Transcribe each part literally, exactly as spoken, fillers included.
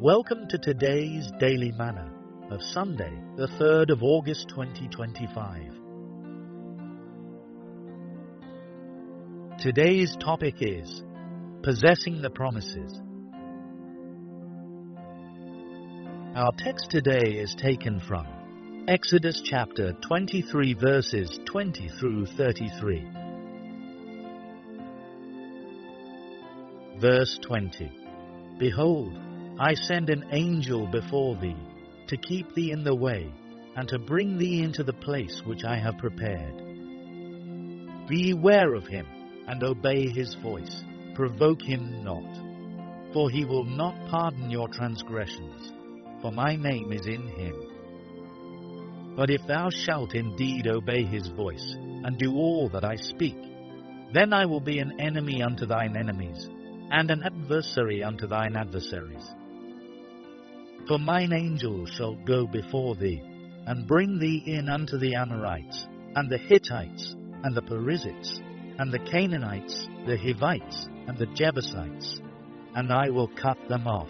Welcome to today's Daily Manna of Sunday, the third of August twenty twenty-five. Today's topic is Possessing the Promises. Our text today is taken from Exodus chapter twenty-three, verses twenty through thirty-three. Verse twenty. Behold, I send an angel before thee, to keep thee in the way, and to bring thee into the place which I have prepared. Beware of him, and obey his voice. Provoke him not, for he will not pardon your transgressions, for my name is in him. But if thou shalt indeed obey his voice, and do all that I speak, then I will be an enemy unto thine enemies, and an adversary unto thine adversaries. For mine angel shall go before thee, and bring thee in unto the Amorites, and the Hittites, and the Perizzites, and the Canaanites, the Hivites, and the Jebusites, and I will cut them off.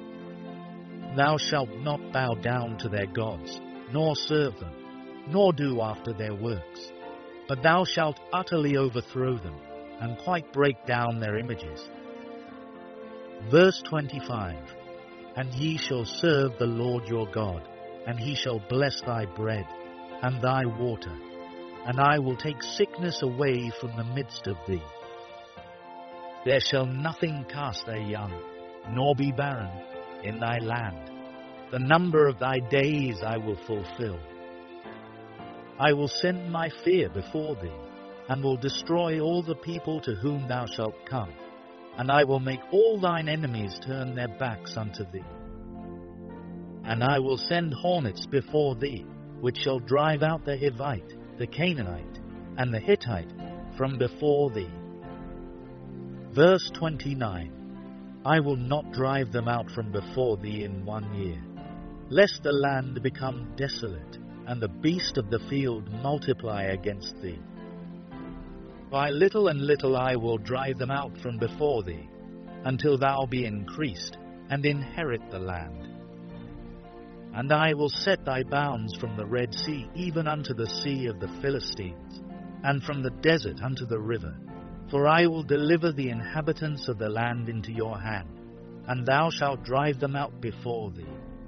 Thou shalt not bow down to their gods, nor serve them, nor do after their works, but thou shalt utterly overthrow them, and quite break down their images. Verse twenty-five. And ye shall serve the Lord your God, and he shall bless thy bread, and thy water, and I will take sickness away from the midst of thee. There shall nothing cast their young, nor be barren in thy land. The number of thy days I will fulfill. I will send my fear before thee, and will destroy all the people to whom thou shalt come. And I will make all thine enemies turn their backs unto thee. And I will send hornets before thee, which shall drive out the Hivite, the Canaanite, and the Hittite from before thee. Verse twenty-nine. I will not drive them out from before thee in one year, lest the land become desolate, and the beast of the field multiply against thee. By little and little I will drive them out from before thee, until thou be increased, and inherit the land. And I will set thy bounds from the Red Sea even unto the sea of the Philistines, and from the desert unto the river. For I will deliver the inhabitants of the land into your hand, and thou shalt drive them out before thee.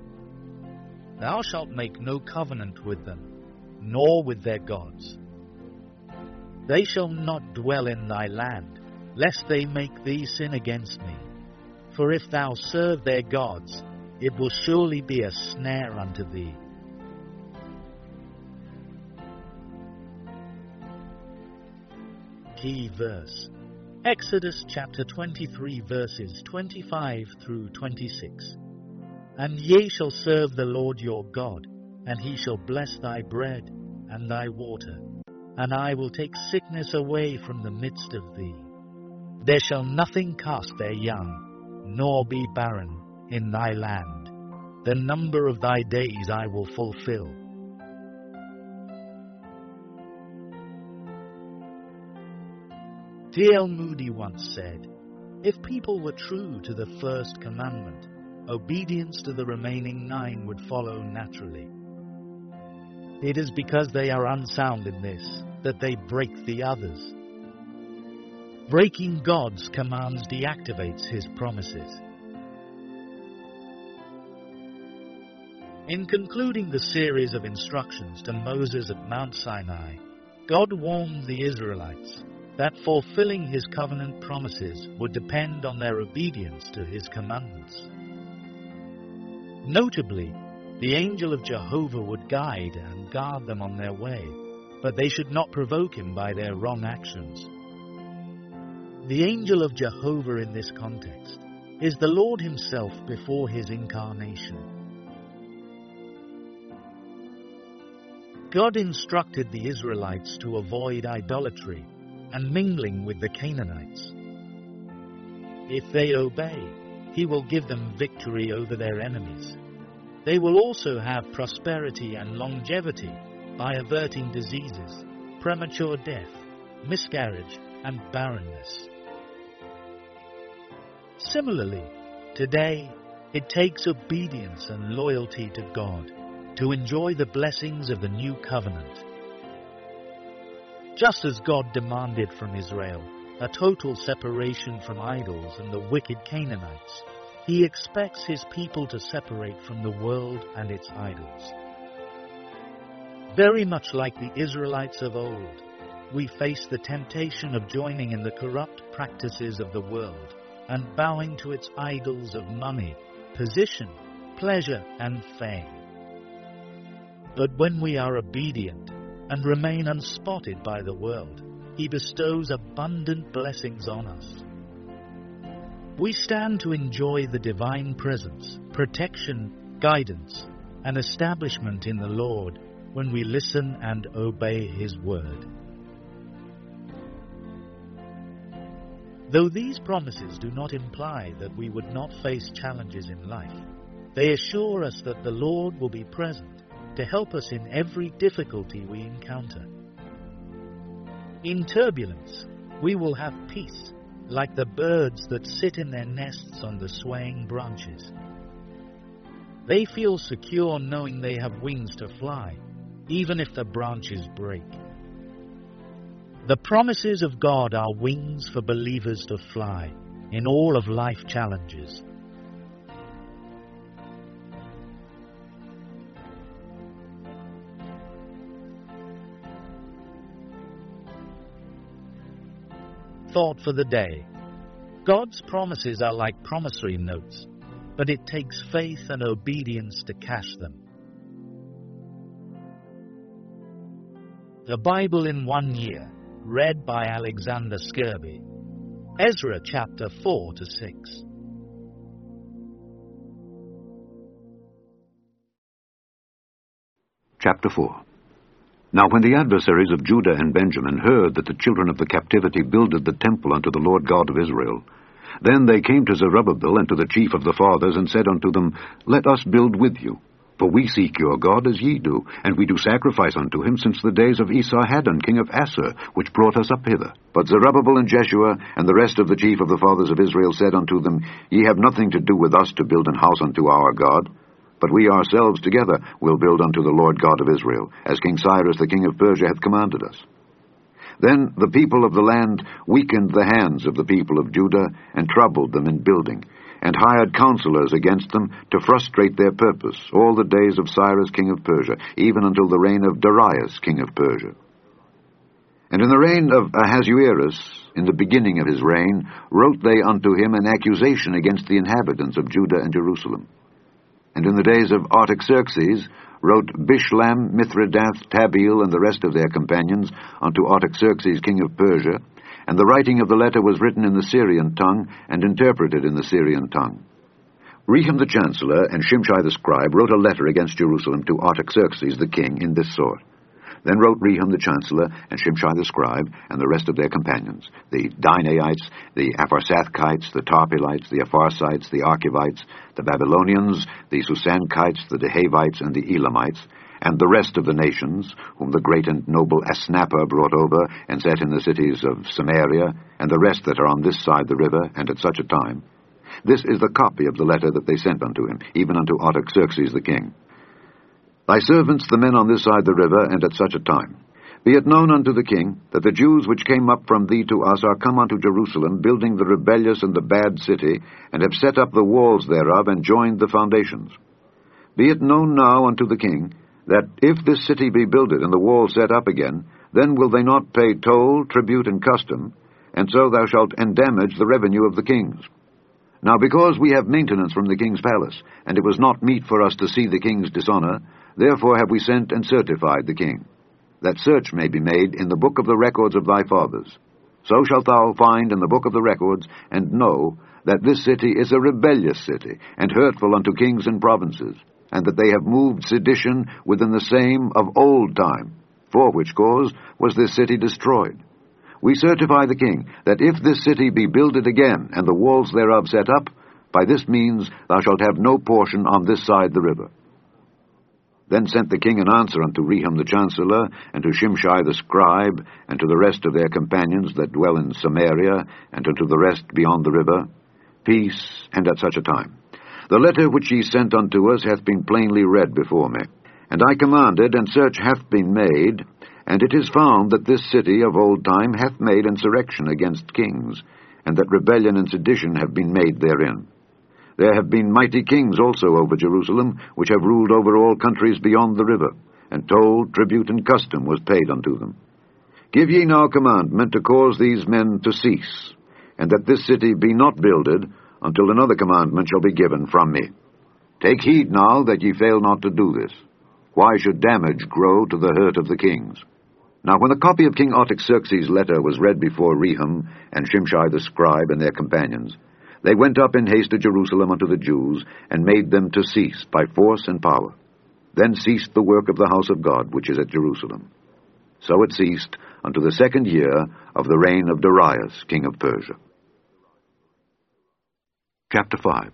Thou shalt make no covenant with them, nor with their gods. They shall not dwell in thy land, lest they make thee sin against me. For if thou serve their gods, it will surely be a snare unto thee. Key verse. Exodus chapter twenty-three, verses twenty-five through twenty-six. And ye shall serve the Lord your God, and he shall bless thy bread and thy water. And I will take sickness away from the midst of thee. There shall nothing cast their young, nor be barren in thy land. The number of thy days I will fulfill. D L Moody once said, if people were true to the first commandment, obedience to the remaining nine would follow naturally. It is because they are unsound in this that they break the others. Breaking God's commands deactivates his promises. In concluding the series of instructions to Moses at Mount Sinai, God warned the Israelites that fulfilling his covenant promises would depend on their obedience to his commandments. Notably, the angel of Jehovah would guide and guard them on their way, but they should not provoke him by their wrong actions. The angel of Jehovah in this context is the Lord himself before his incarnation. God instructed the Israelites to avoid idolatry and mingling with the Canaanites. If they obey, he will give them victory over their enemies. They will also have prosperity and longevity by averting diseases, premature death, miscarriage, and barrenness. Similarly, today, It takes obedience and loyalty to God to enjoy the blessings of the new covenant. Just as God demanded from Israel a total separation from idols and the wicked Canaanites, He expects His people to separate from the world and its idols. Very much like the Israelites of old, we face the temptation of joining in the corrupt practices of the world and bowing to its idols of money, position, pleasure, and fame. But when we are obedient and remain unspotted by the world, He bestows abundant blessings on us. We stand to enjoy the divine presence, protection, guidance, and establishment in the Lord when we listen and obey His word. Though these promises do not imply that we would not face challenges in life, they assure us that the Lord will be present to help us in every difficulty we encounter. In turbulence, we will have peace, like the birds that sit in their nests on the swaying branches. They feel secure knowing they have wings to fly, even if the branches break. The promises of God are wings for believers to fly in all of life challenges. Thought for the day. God's promises are like promissory notes, but it takes faith and obedience to cash them. The Bible in one year, read by Alexander Skirby. Ezra chapter four to six. Chapter four. Now when the adversaries of Judah and Benjamin heard that the children of the captivity builded the temple unto the Lord God of Israel, then they came to Zerubbabel and to the chief of the fathers, and said unto them, Let us build with you. For we seek your God as ye do, and we do sacrifice unto him since the days of Esarhaddon, king of Assur, which brought us up hither. But Zerubbabel and Jeshua, and the rest of the chief of the fathers of Israel, said unto them, Ye have nothing to do with us to build an house unto our God, but we ourselves together will build unto the Lord God of Israel, as King Cyrus the king of Persia hath commanded us. Then the people of the land weakened the hands of the people of Judah, and troubled them in building, and hired counselors against them to frustrate their purpose all the days of Cyrus king of Persia, even until the reign of Darius king of Persia. And in the reign of Ahasuerus, in the beginning of his reign, wrote they unto him an accusation against the inhabitants of Judah and Jerusalem. And in the days of Artaxerxes wrote Bishlam, Mithridath, Tabeel, and the rest of their companions unto Artaxerxes king of Persia, and the writing of the letter was written in the Syrian tongue, and interpreted in the Syrian tongue. Rehum the chancellor and Shimshai the scribe wrote a letter against Jerusalem to Artaxerxes the king in this sort. Then wrote Rehum the chancellor and Shimshai the scribe and the rest of their companions, the Dinaites, the Apharsathites, the Tarpelites, the Apharsites, the Archivites, the Babylonians, the Susankites, the Dehavites, and the Elamites, and the rest of the nations, whom the great and noble Asnapper brought over, and set in the cities of Samaria, and the rest that are on this side the river, and at such a time. This is the copy of the letter that they sent unto him, even unto Artaxerxes the king. Thy servants, the men on this side the river, and at such a time. Be it known unto the king, that the Jews which came up from thee to us are come unto Jerusalem, building the rebellious and the bad city, and have set up the walls thereof, and joined the foundations. Be it known now unto the king, that if this city be builded, and the wall set up again, then will they not pay toll, tribute, and custom, and so thou shalt endamage the revenue of the kings. Now because we have maintenance from the king's palace, and it was not meet for us to see the king's dishonour, therefore have we sent and certified the king, that search may be made in the book of the records of thy fathers. So shalt thou find in the book of the records, and know that this city is a rebellious city, and hurtful unto kings and provinces, and that they have moved sedition within the same of old time, for which cause was this city destroyed. We certify the king, that if this city be builded again, and the walls thereof set up, by this means thou shalt have no portion on this side the river. Then sent the king an answer unto Rehum the chancellor, and to Shimshai the scribe, and to the rest of their companions that dwell in Samaria, and unto the rest beyond the river, Peace, and at such a time. The letter which ye sent unto us hath been plainly read before me. And I commanded, and search hath been made, and it is found that this city of old time hath made insurrection against kings, and that rebellion and sedition have been made therein. There have been mighty kings also over Jerusalem, which have ruled over all countries beyond the river, and toll, tribute, and custom was paid unto them. Give ye now commandment to cause these men to cease, and that this city be not builded, until another commandment shall be given from me. Take heed now that ye fail not to do this. Why should damage grow to the hurt of the kings? Now when the copy of King Artaxerxes' letter was read before Rehum and Shimshai the scribe and their companions, they went up in haste to Jerusalem unto the Jews, and made them to cease by force and power. Then ceased the work of the house of God, which is at Jerusalem. So it ceased unto the second year of the reign of Darius, king of Persia. Chapter five.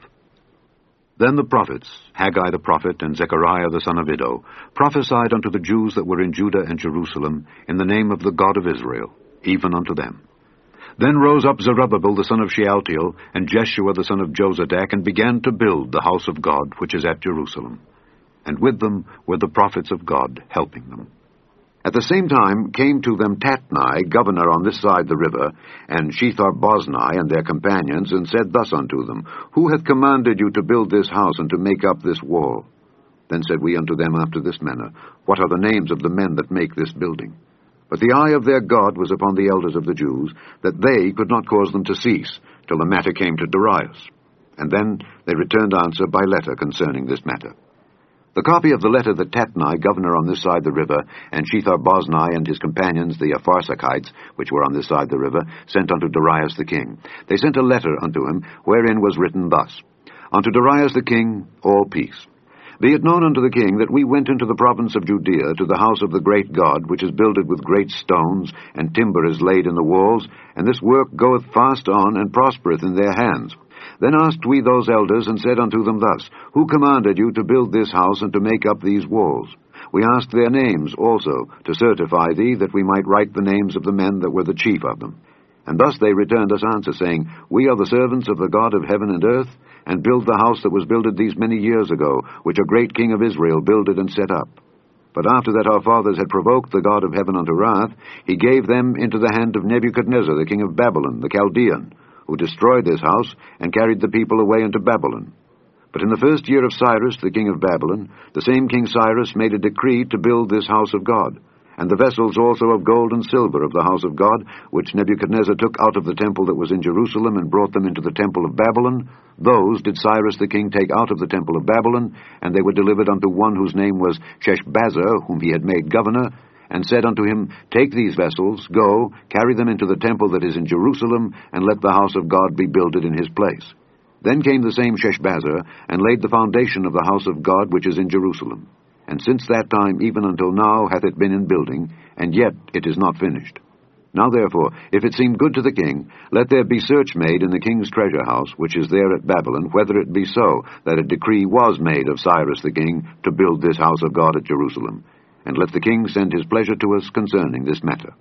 Then the prophets, Haggai the prophet and Zechariah the son of Iddo, prophesied unto the Jews that were in Judah and Jerusalem in the name of the God of Israel, even unto them. Then rose up Zerubbabel the son of Shealtiel, and Jeshua the son of Jozadak, and began to build the house of God which is at Jerusalem. And with them were the prophets of God helping them. At the same time came to them Tatnai, governor on this side the river, and Shethar-boznai and their companions, and said thus unto them, Who hath commanded you to build this house, and to make up this wall? Then said we unto them after this manner, What are the names of the men that make this building? But the eye of their God was upon the elders of the Jews, that they could not cause them to cease, till the matter came to Darius. And then they returned answer by letter concerning this matter. The copy of the letter that Tatnai, governor on this side the river, and Shethar-boznai and his companions, the Apharsachites, which were on this side the river, sent unto Darius the king. They sent a letter unto him, wherein was written thus, Unto Darius the king, all peace. Be it known unto the king that we went into the province of Judea to the house of the great God, which is builded with great stones, and timber is laid in the walls, and this work goeth fast on, and prospereth in their hands. Then asked we those elders, and said unto them thus, Who commanded you to build this house, and to make up these walls? We asked their names also, to certify thee, that we might write the names of the men that were the chief of them. And thus they returned us answer, saying, We are the servants of the God of heaven and earth, and build the house that was builded these many years ago, which a great king of Israel builded and set up. But after that our fathers had provoked the God of heaven unto wrath, he gave them into the hand of Nebuchadnezzar, the king of Babylon, the Chaldean, who destroyed this house, and carried the people away into Babylon. But in the first year of Cyrus, the king of Babylon, the same king Cyrus made a decree to build this house of God, and the vessels also of gold and silver of the house of God, which Nebuchadnezzar took out of the temple that was in Jerusalem, and brought them into the temple of Babylon, those did Cyrus the king take out of the temple of Babylon, and they were delivered unto one whose name was Sheshbazzar, whom he had made governor, and said unto him, Take these vessels, go, carry them into the temple that is in Jerusalem, and let the house of God be builded in his place. Then came the same Sheshbazzar, and laid the foundation of the house of God which is in Jerusalem. And since that time even until now hath it been in building, and yet it is not finished. Now therefore, if it seem good to the king, let there be search made in the king's treasure house, which is there at Babylon, whether it be so, that a decree was made of Cyrus the king to build this house of God at Jerusalem. And let the king send his pleasure to us concerning this matter.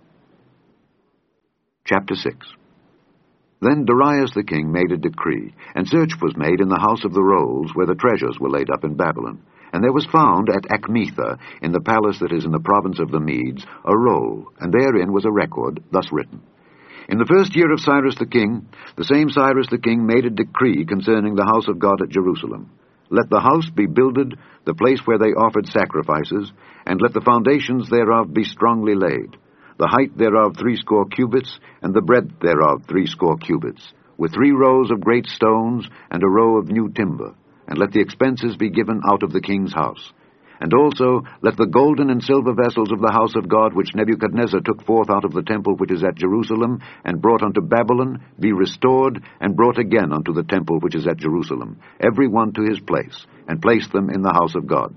Chapter six. Then Darius the king made a decree, and search was made in the house of the rolls, where the treasures were laid up in Babylon. And there was found at Achmetha, in the palace that is in the province of the Medes, a roll, and therein was a record, thus written. In the first year of Cyrus the king, the same Cyrus the king made a decree concerning the house of God at Jerusalem. Let the house be builded, the place where they offered sacrifices, and let the foundations thereof be strongly laid, the height thereof threescore cubits, and the breadth thereof threescore cubits, with three rows of great stones, and a row of new timber. And let the expenses be given out of the king's house. And also let the golden and silver vessels of the house of God, which Nebuchadnezzar took forth out of the temple which is at Jerusalem, and brought unto Babylon, be restored, and brought again unto the temple which is at Jerusalem, every one to his place, and place them in the house of God.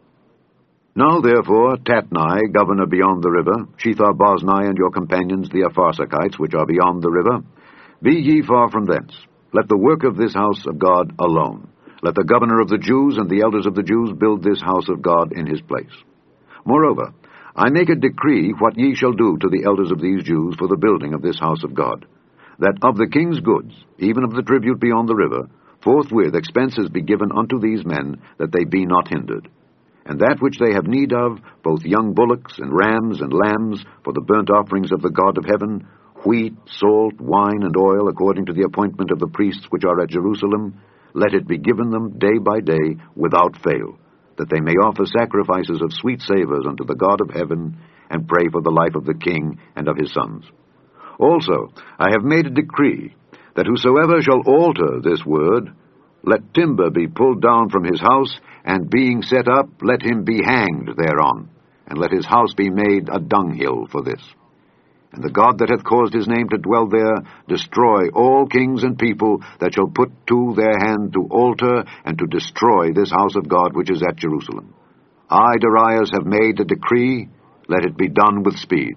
Now therefore, Tatnai, governor beyond the river, Shethar-boznai and your companions the Apharsachites, which are beyond the river, be ye far from thence. Let the work of this house of God alone. Let the governor of the Jews and the elders of the Jews build this house of God in his place. Moreover, I make a decree what ye shall do to the elders of these Jews for the building of this house of God, that of the king's goods, even of the tribute beyond the river, forthwith expenses be given unto these men, that they be not hindered. And that which they have need of, both young bullocks and rams and lambs, for the burnt offerings of the God of heaven, wheat, salt, wine, and oil, according to the appointment of the priests which are at Jerusalem, let it be given them day by day without fail, that they may offer sacrifices of sweet savours unto the God of heaven, and pray for the life of the king and of his sons. Also I have made a decree, that whosoever shall alter this word, let timber be pulled down from his house, and being set up, let him be hanged thereon, and let his house be made a dunghill for this. And the God that hath caused his name to dwell there destroy all kings and people that shall put to their hand to alter and to destroy this house of God which is at Jerusalem. I, Darius, have made a decree, let it be done with speed.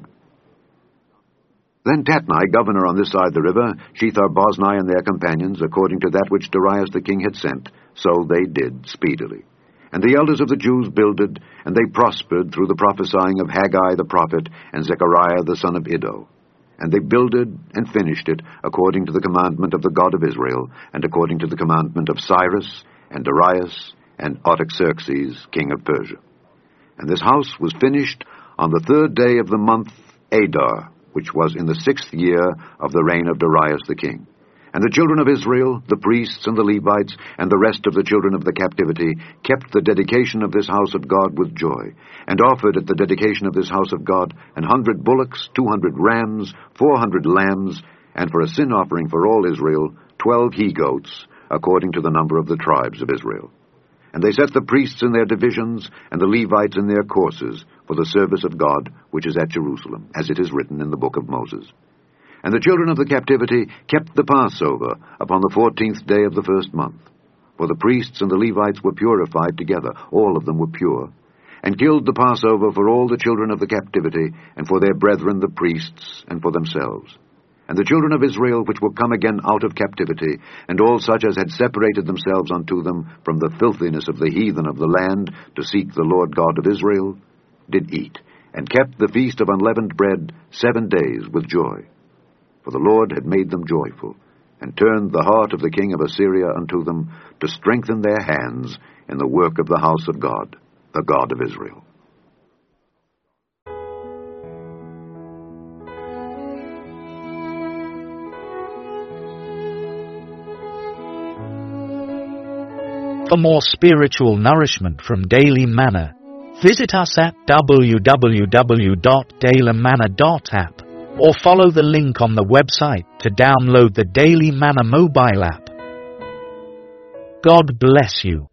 Then Tatnai, governor on this side the river, Shethar-boznai and their companions, according to that which Darius the king had sent, so they did speedily. And the elders of the Jews builded, and they prospered through the prophesying of Haggai the prophet and Zechariah the son of Iddo. And they builded and finished it according to the commandment of the God of Israel, and according to the commandment of Cyrus and Darius and Artaxerxes king of Persia. And this house was finished on the third day of the month Adar, which was in the sixth year of the reign of Darius the king. And the children of Israel, the priests and the Levites, and the rest of the children of the captivity, kept the dedication of this house of God with joy, and offered at the dedication of this house of God an hundred bullocks, two hundred rams, four hundred lambs, and for a sin offering for all Israel, twelve he-goats, according to the number of the tribes of Israel. And they set the priests in their divisions, and the Levites in their courses, for the service of God, which is at Jerusalem, as it is written in the book of Moses. And the children of the captivity kept the Passover upon the fourteenth day of the first month. For the priests and the Levites were purified together, all of them were pure, and killed the Passover for all the children of the captivity, and for their brethren the priests, and for themselves. And the children of Israel, which were come again out of captivity, and all such as had separated themselves unto them from the filthiness of the heathen of the land, to seek the Lord God of Israel, did eat, and kept the feast of unleavened bread seven days with joy. For the Lord had made them joyful, and turned the heart of the king of Assyria unto them, to strengthen their hands in the work of the house of God, the God of Israel. For more spiritual nourishment from Daily Manna, visit us at w w w dot daily manna dot app. Or follow the link on the website to download the Daily Manna mobile app. God bless you.